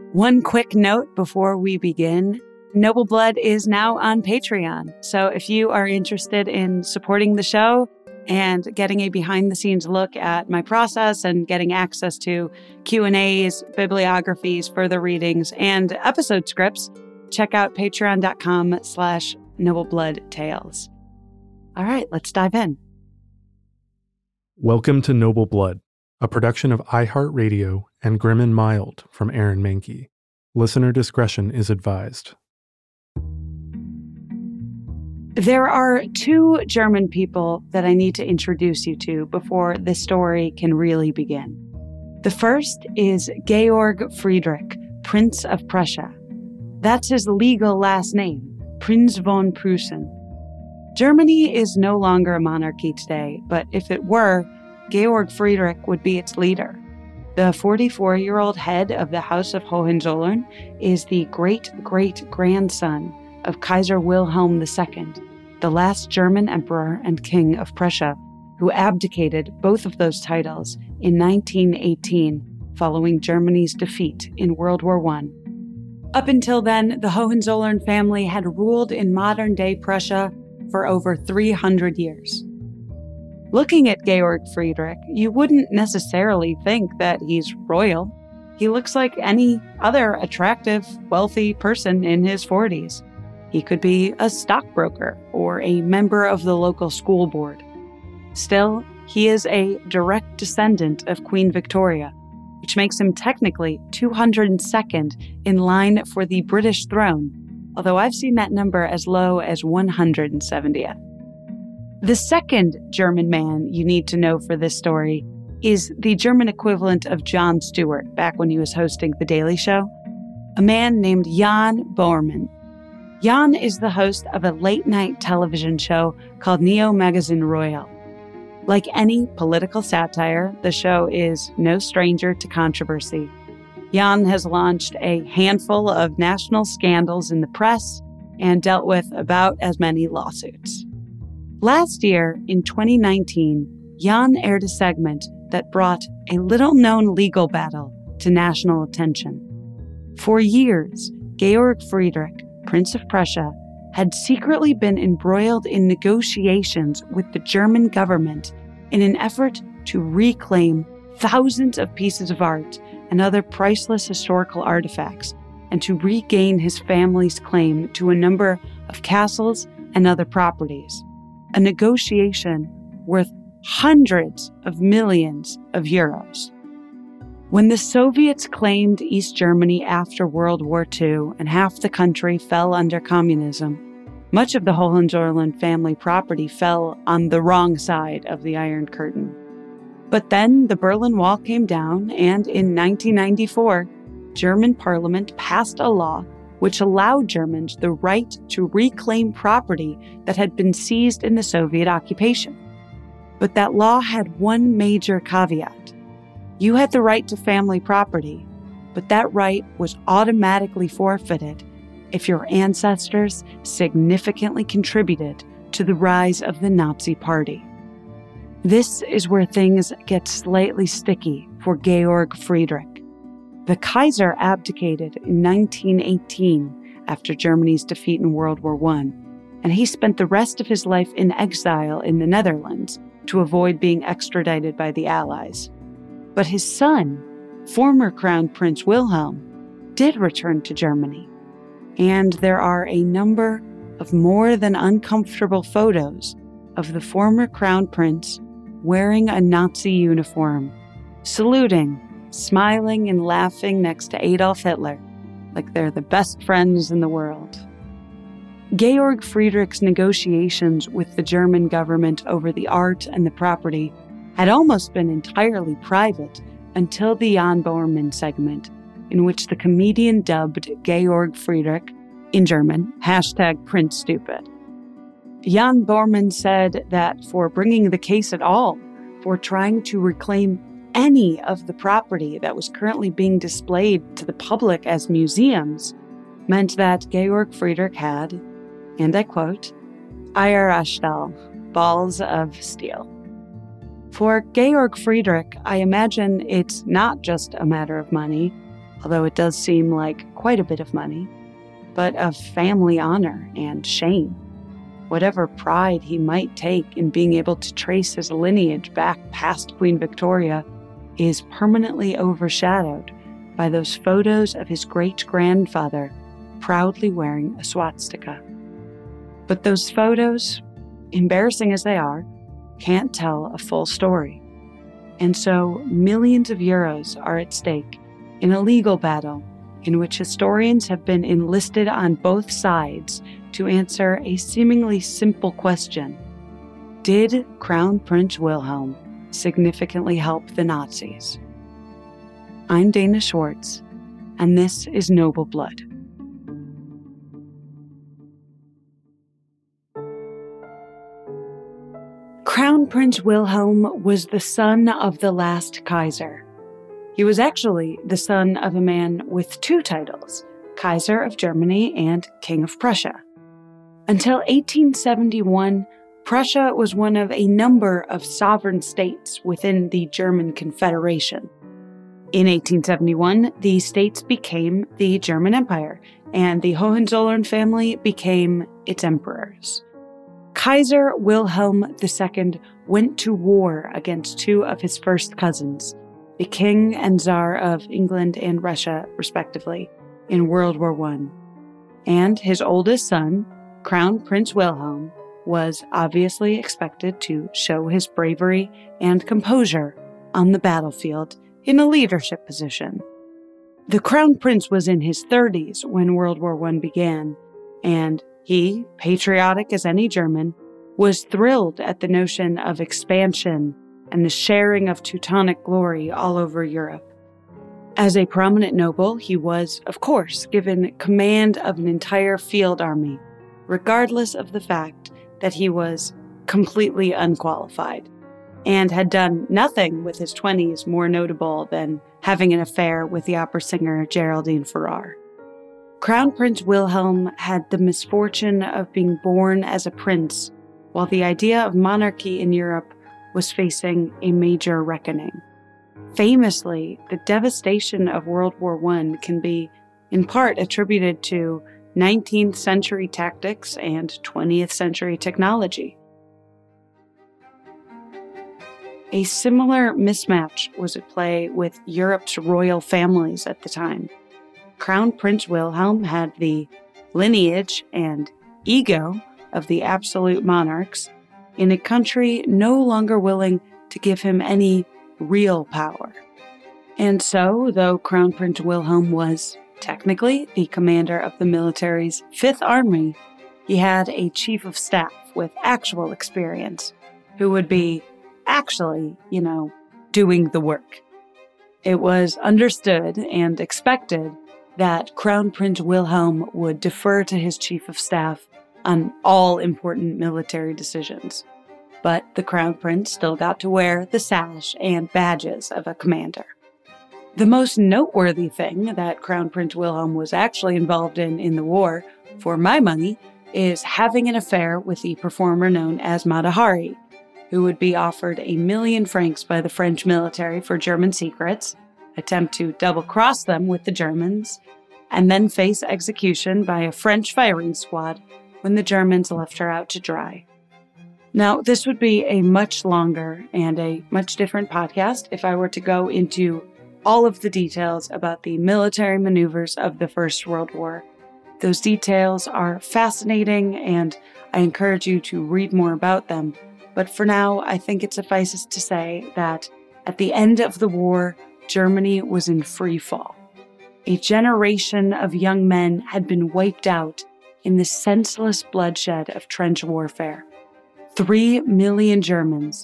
One quick note before we begin. Noble Blood is now on Patreon. So if you are interested in supporting the show and getting a behind-the-scenes look at my process and getting access to Q&As, bibliographies, further readings, and episode scripts, check out patreon.com/noblebloodtales. All right, let's dive in. Welcome to Noble Blood, a production of iHeartRadio and Grim and Mild from Aaron Mahnke. Listener discretion is advised. There are two German people that I need to introduce you to before this story can really begin. The first is Georg Friedrich, Prince of Prussia. That's his legal last name, Prinz von Preußen. Germany is no longer a monarchy today, but if it were, Georg Friedrich would be its leader. The 44-year-old head of the House of Hohenzollern is the great-great-grandson of Kaiser Wilhelm II, the last German emperor and king of Prussia, who abdicated both of those titles in 1918 following Germany's defeat in World War I. Up until then, the Hohenzollern family had ruled in modern-day Prussia for over 300 years. Looking at Georg Friedrich, you wouldn't necessarily think that he's royal. He looks like any other attractive, wealthy person in his 40s. He could be a stockbroker or a member of the local school board. Still, he is a direct descendant of Queen Victoria, which makes him technically 202nd in line for the British throne, although I've seen that number as low as 170th. The second German man you need to know for this story is the German equivalent of Jon Stewart back when he was hosting The Daily Show, a man named Jan Böhmermann. Jan is the host of a late-night television show called Neo Magazine Royal. Like any political satire, the show is no stranger to controversy. Jan has launched a handful of national scandals in the press and dealt with about as many lawsuits. Last year, in 2019, Jan aired a segment that brought a little-known legal battle to national attention. For years, Georg Friedrich, Prince of Prussia, had secretly been embroiled in negotiations with the German government in an effort to reclaim thousands of pieces of art and other priceless historical artifacts, and to regain his family's claim to a number of castles and other properties. A negotiation worth hundreds of millions of euros. When the Soviets claimed East Germany after World War II and half the country fell under communism, much of the Hohenzollern family property fell on the wrong side of the Iron Curtain. But then the Berlin Wall came down, and in 1994, German parliament passed a law which allowed Germans the right to reclaim property that had been seized in the Soviet occupation. But that law had one major caveat. You had the right to family property, but that right was automatically forfeited if your ancestors significantly contributed to the rise of the Nazi Party. This is where things get slightly sticky for Georg Friedrich. The Kaiser abdicated in 1918 after Germany's defeat in World War I, and he spent the rest of his life in exile in the Netherlands to avoid being extradited by the Allies. But his son, former Crown Prince Wilhelm, did return to Germany, and there are a number of more than uncomfortable photos of the former Crown Prince wearing a Nazi uniform, saluting, smiling and laughing next to Adolf Hitler, like they're the best friends in the world. Georg Friedrich's negotiations with the German government over the art and the property had almost been entirely private until the Jan Böhmermann segment, in which the comedian dubbed Georg Friedrich, in German, #PrinceStupid. Jan Böhmermann said that for bringing the case at all, for trying to reclaim any of the property that was currently being displayed to the public as museums, meant that Georg Friedrich had, and I quote, Eierstahl, balls of steel. For Georg Friedrich, I imagine it's not just a matter of money. although it does seem like quite a bit of money, but of family honor and shame. Whatever pride he might take in being able to trace his lineage back past Queen Victoria is permanently overshadowed by those photos of his great-grandfather proudly wearing a swastika. But those photos, embarrassing as they are, can't tell a full story. And so millions of euros are at stake in a legal battle in which historians have been enlisted on both sides to answer a seemingly simple question. Did Crown Prince Wilhelm significantly help the Nazis? I'm Dana Schwartz, and this is Noble Blood. Crown Prince Wilhelm was the son of the last Kaiser. He was actually the son of a man with two titles, Kaiser of Germany and King of Prussia. Until 1871, Prussia was one of a number of sovereign states within the German Confederation. In 1871, the states became the German Empire, and the Hohenzollern family became its emperors. Kaiser Wilhelm II went to war against two of his first cousins, the King and Tsar of England and Russia, respectively, in World War I. And his oldest son, Crown Prince Wilhelm, was obviously expected to show his bravery and composure on the battlefield in a leadership position. The Crown Prince was in his 30s when World War I began, and he, patriotic as any German, was thrilled at the notion of expansion and the sharing of Teutonic glory all over Europe. As a prominent noble, he was, of course, given command of an entire field army, regardless of the fact that he was completely unqualified and had done nothing with his 20s more notable than having an affair with the opera singer Geraldine Farrar. Crown Prince Wilhelm had the misfortune of being born as a prince, while the idea of monarchy in Europe was facing a major reckoning. Famously, the devastation of World War I can be, in part, attributed to 19th century tactics and 20th century technology. A similar mismatch was at play with Europe's royal families at the time. Crown Prince Wilhelm had the lineage and ego of the absolute monarchs in a country no longer willing to give him any real power. And so, though Crown Prince Wilhelm was technically the commander of the military's Fifth Army, he had a chief of staff with actual experience who would be actually, doing the work. It was understood and expected that Crown Prince Wilhelm would defer to his chief of staff on all important military decisions. But the Crown Prince still got to wear the sash and badges of a commander. The most noteworthy thing that Crown Prince Wilhelm was actually involved in the war, for my money, is having an affair with the performer known as Mata Hari, who would be offered 1 million francs by the French military for German secrets, attempt to double-cross them with the Germans, and then face execution by a French firing squad when the Germans left her out to dry. Now, this would be a much longer and a much different podcast if I were to go into all of the details about the military maneuvers of the First World War. Those details are fascinating, and I encourage you to read more about them. But for now, I think it suffices to say that at the end of the war, Germany was in free fall. A generation of young men had been wiped out in the senseless bloodshed of trench warfare. 3 million Germans,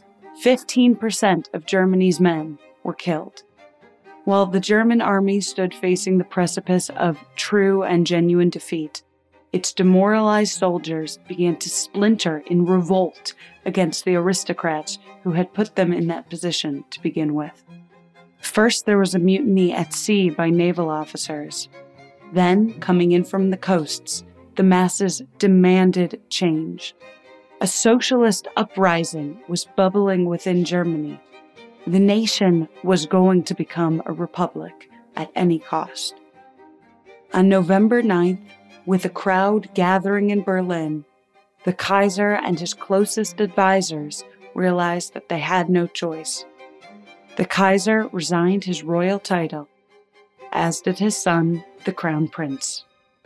15% of Germany's men, were killed. While the German army stood facing the precipice of true and genuine defeat, its demoralized soldiers began to splinter in revolt against the aristocrats who had put them in that position to begin with. First, there was a mutiny at sea by naval officers. Then, coming in from the coasts, the masses demanded change. A socialist uprising was bubbling within Germany. The nation was going to become a republic, at any cost. On November 9th, with a crowd gathering in Berlin, the Kaiser and his closest advisors realized that they had no choice. The Kaiser resigned his royal title, as did his son, the Crown Prince.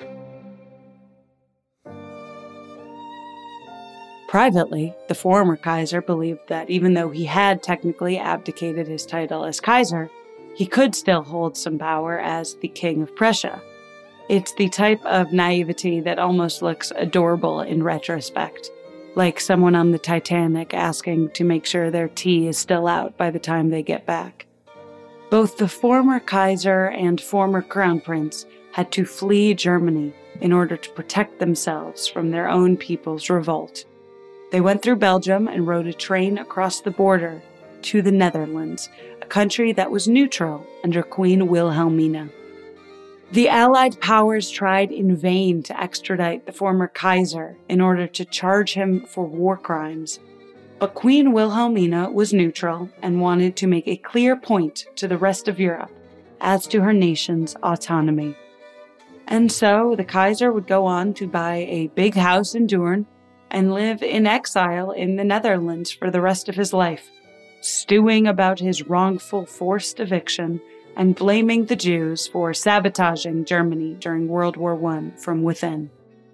Privately, the former Kaiser believed that even though he had technically abdicated his title as Kaiser, he could still hold some power as the King of Prussia. It's the type of naivety that almost looks adorable in retrospect, like someone on the Titanic asking to make sure their tea is still out by the time they get back. Both the former Kaiser and former Crown Prince had to flee Germany in order to protect themselves from their own people's revolt. They went through Belgium and rode a train across the border to the Netherlands, a country that was neutral under Queen Wilhelmina. The Allied powers tried in vain to extradite the former Kaiser in order to charge him for war crimes, but Queen Wilhelmina was neutral and wanted to make a clear point to the rest of Europe as to her nation's autonomy. And so the Kaiser would go on to buy a big house in Doorn and live in exile in the Netherlands for the rest of his life, stewing about his wrongful forced eviction and blaming the Jews for sabotaging Germany during World War I from within.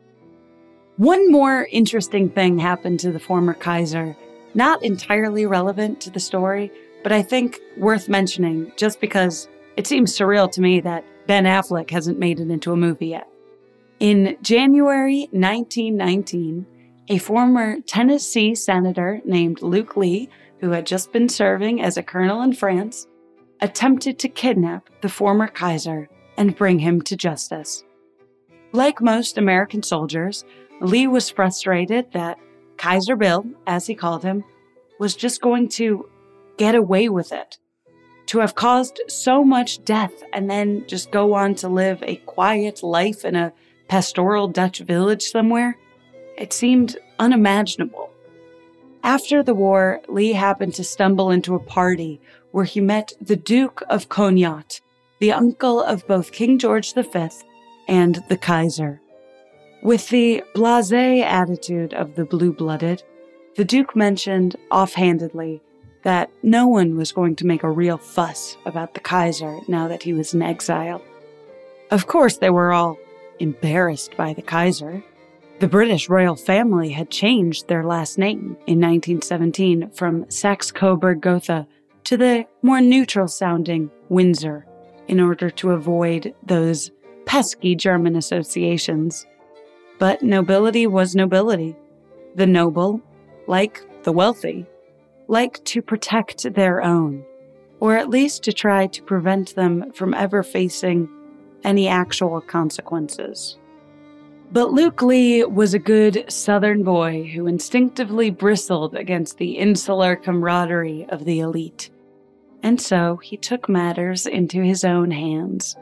One more interesting thing happened to the former Kaiser, not entirely relevant to the story, but I think worth mentioning just because it seems surreal to me that Ben Affleck hasn't made it into a movie yet. In January 1919, a former Tennessee senator named Luke Lee, who had just been serving as a colonel in France, attempted to kidnap the former Kaiser and bring him to justice. Like most American soldiers, Lee was frustrated that Kaiser Bill, as he called him, was just going to get away with it. To have caused so much death and then just go on to live a quiet life in a pastoral Dutch village somewhere, it seemed unimaginable. After the war, Lee happened to stumble into a party where he met the Duke of Cognac, the uncle of both King George V and the Kaiser. With the blasé attitude of the blue-blooded, the Duke mentioned offhandedly that no one was going to make a real fuss about the Kaiser now that he was in exile. Of course, they were all embarrassed by the Kaiser. The British royal family had changed their last name in 1917 from Saxe-Coburg-Gotha to the more neutral-sounding Windsor in order to avoid those pesky German associations. But nobility was nobility. The noble, like the wealthy, like to protect their own, or at least to try to prevent them from ever facing any actual consequences. But Luke Lee was a good Southern boy who instinctively bristled against the insular camaraderie of the elite. And so he took matters into his own hands.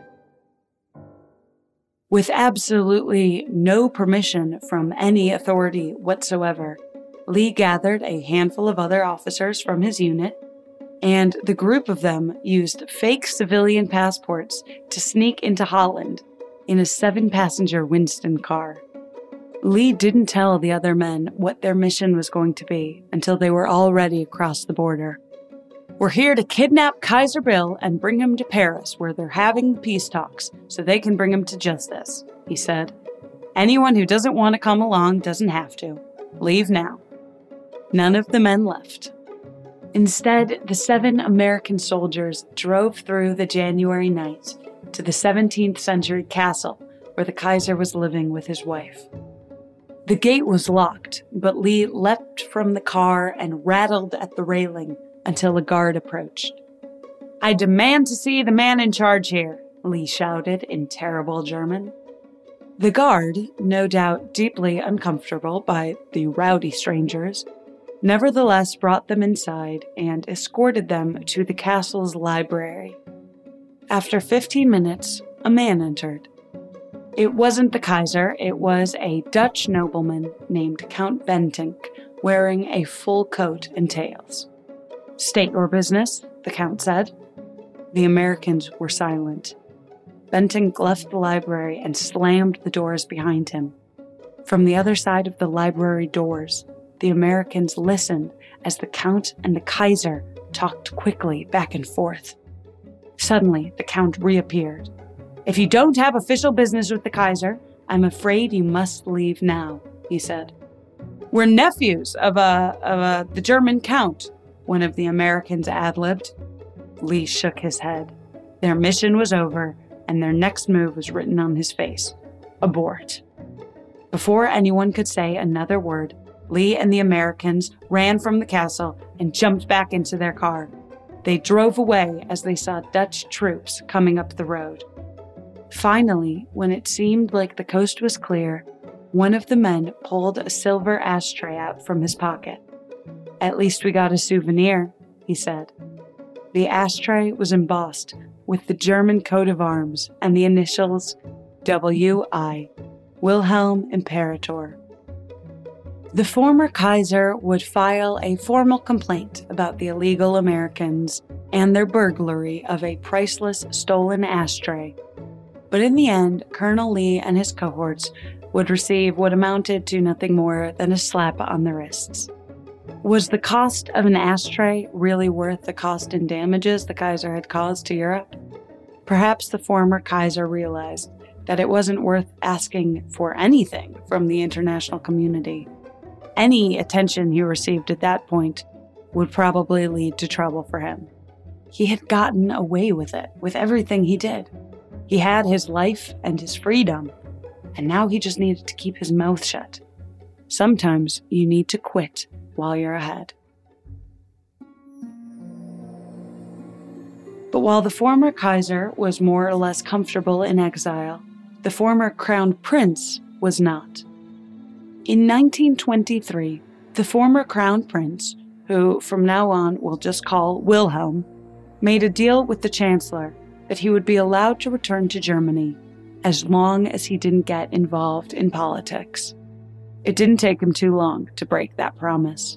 With absolutely no permission from any authority whatsoever, Lee gathered a handful of other officers from his unit, and the group of them used fake civilian passports to sneak into Holland in a 7-passenger Winston car. Lee didn't tell the other men what their mission was going to be until they were already across the border. "We're here to kidnap Kaiser Bill and bring him to Paris, where they're having peace talks, so they can bring him to justice," he said. "Anyone who doesn't want to come along doesn't have to. Leave now." None of the men left. Instead, the 7 American soldiers drove through the January night to the 17th century castle where the Kaiser was living with his wife. The gate was locked, but Lee leapt from the car and rattled at the railing until a guard approached. "I demand to see the man in charge here," Lee shouted in terrible German. The guard, no doubt deeply uncomfortable by the rowdy strangers, nevertheless brought them inside and escorted them to the castle's library. After 15 minutes, a man entered. It wasn't the Kaiser, it was a Dutch nobleman named Count Bentinck, wearing a full coat and tails. "State your business," the Count said. The Americans were silent. Bentinck left the library and slammed the doors behind him. From the other side of the library doors, the Americans listened as the Count and the Kaiser talked quickly back and forth. Suddenly, the Count reappeared. "If you don't have official business with the Kaiser, I'm afraid you must leave now," he said. "We're nephews of the German Count," one of the Americans ad-libbed. Lee shook his head. Their mission was over, and their next move was written on his face. Abort. Before anyone could say another word, Lee and the Americans ran from the castle and jumped back into their car. They drove away as they saw Dutch troops coming up the road. Finally, when it seemed like the coast was clear, one of the men pulled a silver ashtray out from his pocket. "At least we got a souvenir," he said. The ashtray was embossed with the German coat of arms and the initials W.I., Wilhelm Imperator. The former Kaiser would file a formal complaint about the illegal Americans and their burglary of a priceless stolen ashtray. But in the end, Colonel Lee and his cohorts would receive what amounted to nothing more than a slap on the wrists. Was the cost of an ashtray really worth the cost and damages the Kaiser had caused to Europe? Perhaps the former Kaiser realized that it wasn't worth asking for anything from the international community. Any attention he received at that point would probably lead to trouble for him. He had gotten away with it, with everything he did. He had his life and his freedom, and now he just needed to keep his mouth shut. Sometimes you need to quit while you're ahead. But while the former Kaiser was more or less comfortable in exile, the former Crown Prince was not. In 1923, the former Crown Prince, who from now on we'll just call Wilhelm, made a deal with the Chancellor that he would be allowed to return to Germany as long as he didn't get involved in politics. It didn't take him too long to break that promise.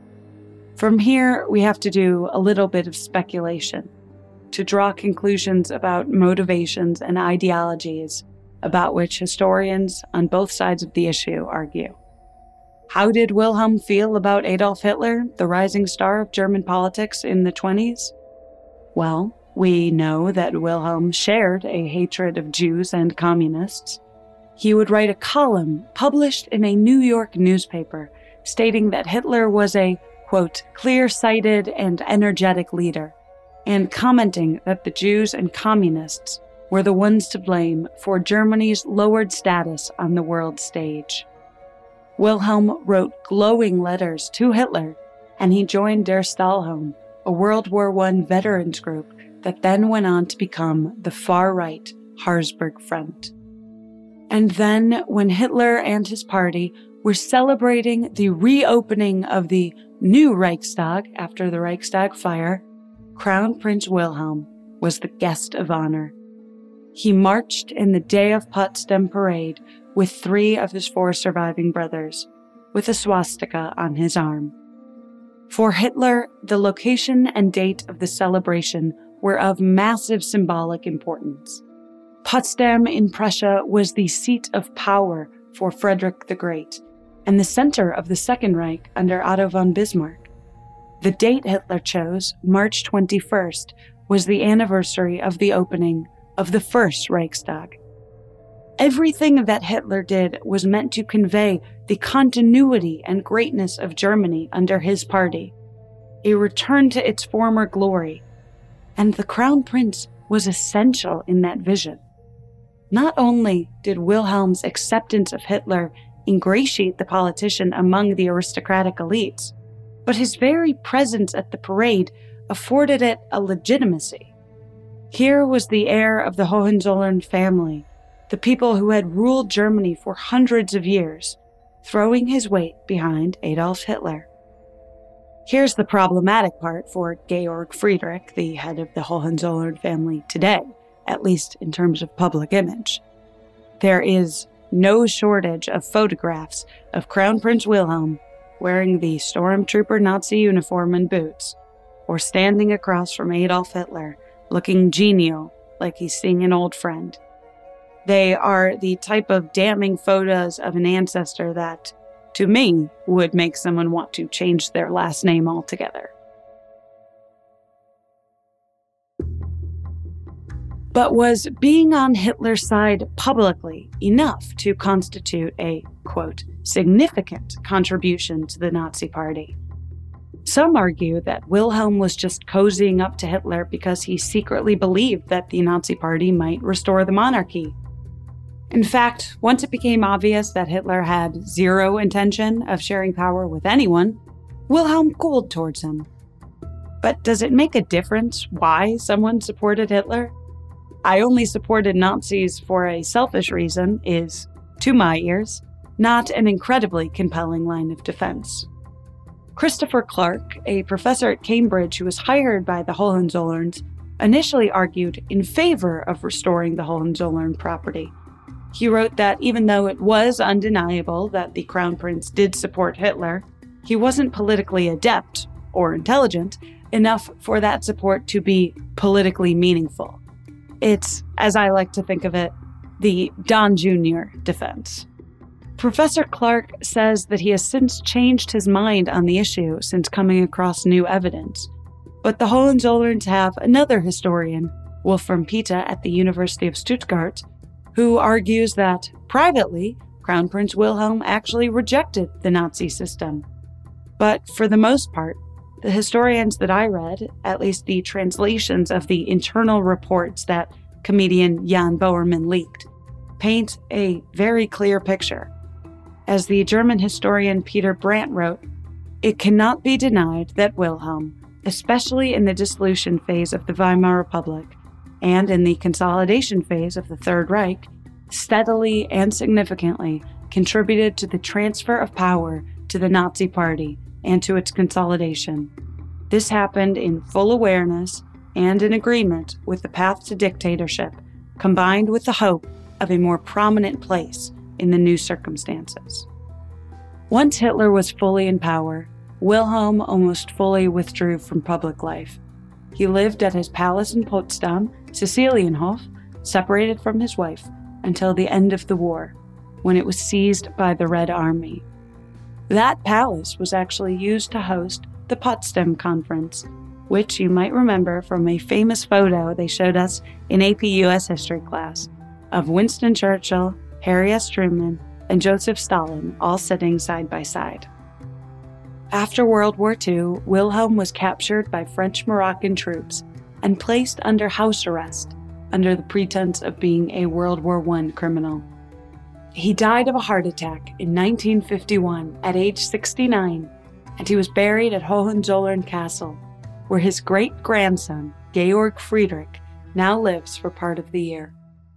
From here, we have to do a little bit of speculation to draw conclusions about motivations and ideologies about which historians on both sides of the issue argue. How did Wilhelm feel about Adolf Hitler, the rising star of German politics in the 20s? Well, we know that Wilhelm shared a hatred of Jews and communists. He would write a column published in a New York newspaper stating that Hitler was a, quote, clear-sighted and energetic leader, and commenting that the Jews and communists were the ones to blame for Germany's lowered status on the world stage. Wilhelm wrote glowing letters to Hitler, and he joined Der Stahlhelm, a World War I veterans group that then went on to become the far-right Harzburg Front. And then, when Hitler and his party were celebrating the reopening of the new Reichstag after the Reichstag fire, Crown Prince Wilhelm was the guest of honor. He marched in the Day of Potsdam parade with 3 of his 4 surviving brothers, with a swastika on his arm. For Hitler, the location and date of the celebration were of massive symbolic importance. Potsdam in Prussia was the seat of power for Frederick the Great, and the center of the Second Reich under Otto von Bismarck. The date Hitler chose, March 21st, was the anniversary of the opening of the First Reichstag. Everything that Hitler did was meant to convey the continuity and greatness of Germany under his party, a return to its former glory, and the Crown Prince was essential in that vision. Not only did Wilhelm's acceptance of Hitler ingratiate the politician among the aristocratic elites, but his very presence at the parade afforded it a legitimacy. Here was the heir of the Hohenzollern family, the people who had ruled Germany for hundreds of years, throwing his weight behind Adolf Hitler. Here's the problematic part for Georg Friedrich, the head of the Hohenzollern family today, at least in terms of public image. There is no shortage of photographs of Crown Prince Wilhelm wearing the stormtrooper Nazi uniform and boots, or standing across from Adolf Hitler, looking genial like he's seeing an old friend. They are the type of damning photos of an ancestor that, to me, would make someone want to change their last name altogether. But was being on Hitler's side publicly enough to constitute a, quote, significant contribution to the Nazi Party? Some argue that Wilhelm was just cozying up to Hitler because he secretly believed that the Nazi Party might restore the monarchy. In fact, once it became obvious that Hitler had zero intention of sharing power with anyone, Wilhelm cooled towards him. But does it make a difference why someone supported Hitler? I only supported Nazis for a selfish reason is, to my ears, not an incredibly compelling line of defense. Christopher Clark, a professor at Cambridge who was hired by the Hohenzollerns, initially argued in favor of restoring the Hohenzollern property. He wrote that even though it was undeniable that the Crown Prince did support Hitler, he wasn't politically adept or intelligent enough for that support to be politically meaningful. It's, as I like to think of it, the Don Jr. defense. Professor Clark says that he has since changed his mind on the issue since coming across new evidence. But the Hohenzollerns have another historian, Wolfram Pitta at the University of Stuttgart, who argues that, privately, Crown Prince Wilhelm actually rejected the Nazi system. But for the most part, the historians that I read, at least the translations of the internal reports that comedian Jan Bowerman leaked, paint a very clear picture. As the German historian Peter Brandt wrote, "It cannot be denied that Wilhelm, especially in the dissolution phase of the Weimar Republic and in the consolidation phase of the Third Reich, steadily and significantly contributed to the transfer of power to the Nazi Party and to its consolidation. This happened in full awareness and in agreement with the path to dictatorship, combined with the hope of a more prominent place in the new circumstances." Once Hitler was fully in power, Wilhelm almost fully withdrew from public life. He lived at his palace in Potsdam, Cäcilienhof, separated from his wife, until the end of the war, when it was seized by the Red Army. That palace was actually used to host the Potsdam Conference, which you might remember from a famous photo they showed us in AP US history class of Winston Churchill, Harry S. Truman, and Joseph Stalin all sitting side by side. After World War II, Wilhelm was captured by French-Moroccan troops and placed under house arrest under the pretense of being a World War I criminal. He died of a heart attack in 1951 at age 69, and he was buried at Hohenzollern Castle, where his great-grandson, Georg Friedrich, now lives for part of the year.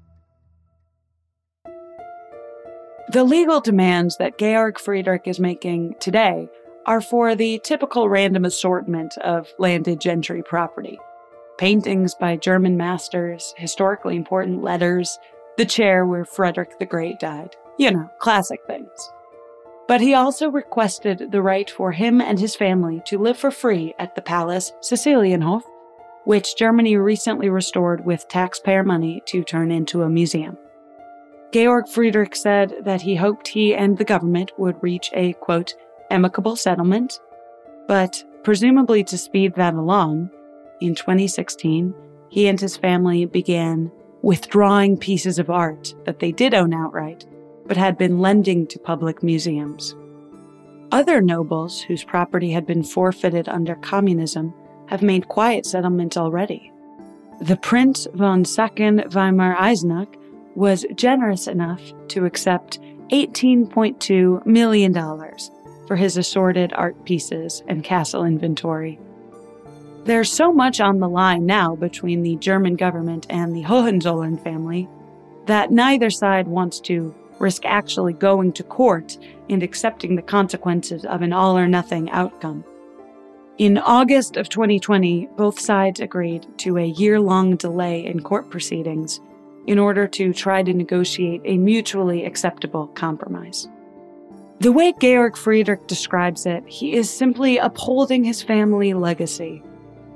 The legal demands that Georg Friedrich is making today are for the typical random assortment of landed gentry property. Paintings by German masters, historically important letters, the chair where Frederick the Great died. You know, classic things. But he also requested the right for him and his family to live for free at the palace Cäcilienhof, which Germany recently restored with taxpayer money to turn into a museum. Georg Friedrich said that he hoped he and the government would reach a, quote, amicable settlement, but presumably to speed that along, in 2016, he and his family began withdrawing pieces of art that they did own outright, but had been lending to public museums. Other nobles whose property had been forfeited under communism have made quiet settlements already. The Prince von Sachsen-Weimar-Eisenach was generous enough to accept $18.2 million for his assorted art pieces and castle inventory. There's so much on the line now between the German government and the Hohenzollern family that neither side wants to risk actually going to court and accepting the consequences of an all-or-nothing outcome. In August of 2020, both sides agreed to a year-long delay in court proceedings in order to try to negotiate a mutually acceptable compromise. The way Georg Friedrich describes it, he is simply upholding his family legacy.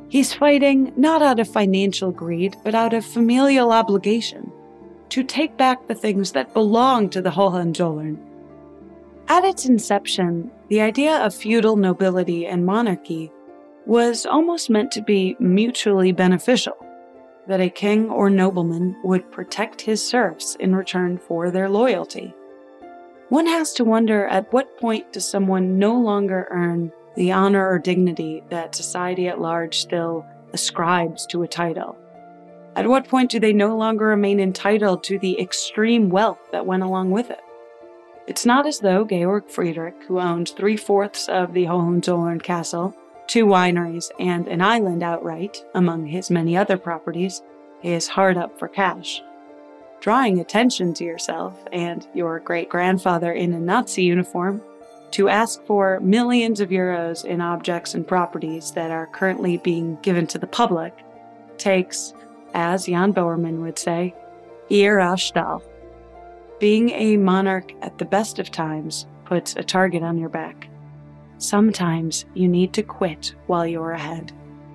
He's fighting not out of financial greed, but out of familial obligation to take back the things that belong to the Hohenzollern. At its inception, the idea of feudal nobility and monarchy was almost meant to be mutually beneficial, that a king or nobleman would protect his serfs in return for their loyalty. One has to wonder, at what point does someone no longer earn the honor or dignity that society at large still ascribes to a title? At what point do they no longer remain entitled to the extreme wealth that went along with it? It's not as though Georg Friedrich, who owned 3/4 of the Hohenzollern castle, 2 wineries, and an island outright, among his many other properties, is hard up for cash. Drawing attention to yourself and your great-grandfather in a Nazi uniform to ask for millions of euros in objects and properties that are currently being given to the public takes, as Jan Bowerman would say, ear aus Stahl. Being a monarch at the best of times puts a target on your back. Sometimes you need to quit while you're ahead.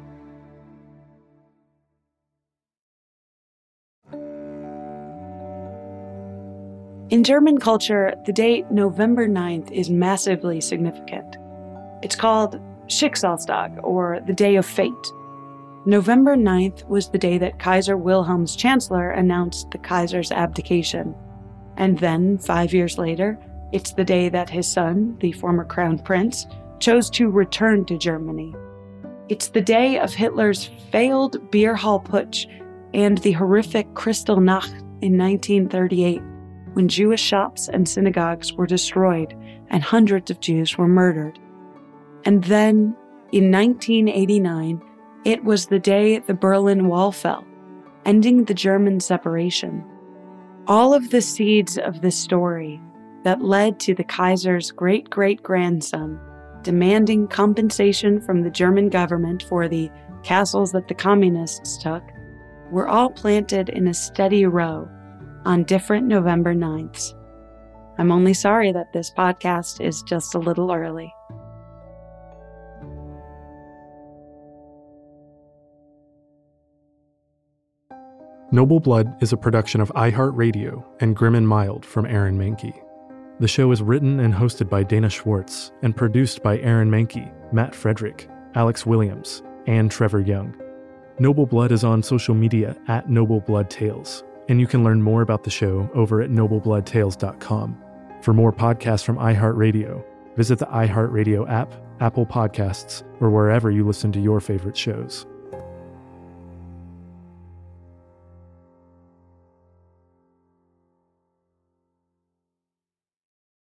In German culture, the date November 9th is massively significant. It's called Schicksalstag, or the Day of Fate. November 9th was the day that Kaiser Wilhelm's chancellor announced the Kaiser's abdication. And then, 5 years later, it's the day that his son, the former crown prince, chose to return to Germany. It's the day of Hitler's failed beer hall putsch and the horrific Kristallnacht in 1938, when Jewish shops and synagogues were destroyed and hundreds of Jews were murdered. And then, in 1989, it was the day the Berlin Wall fell, ending the German separation. All of the seeds of this story that led to the Kaiser's great-great-grandson demanding compensation from the German government for the castles that the communists took were all planted in a steady row on different November 9ths. I'm only sorry that this podcast is just a little early. Noble Blood is a production of iHeartRadio and Grim and Mild from Aaron Mahnke. The show is written and hosted by Dana Schwartz and produced by Aaron Mahnke, Matt Frederick, Alex Williams, and Trevor Young. Noble Blood is on social media at Noble Blood Tales, and you can learn more about the show over at noblebloodtales.com. For more podcasts from iHeartRadio, visit the iHeartRadio app, Apple Podcasts, or wherever you listen to your favorite shows.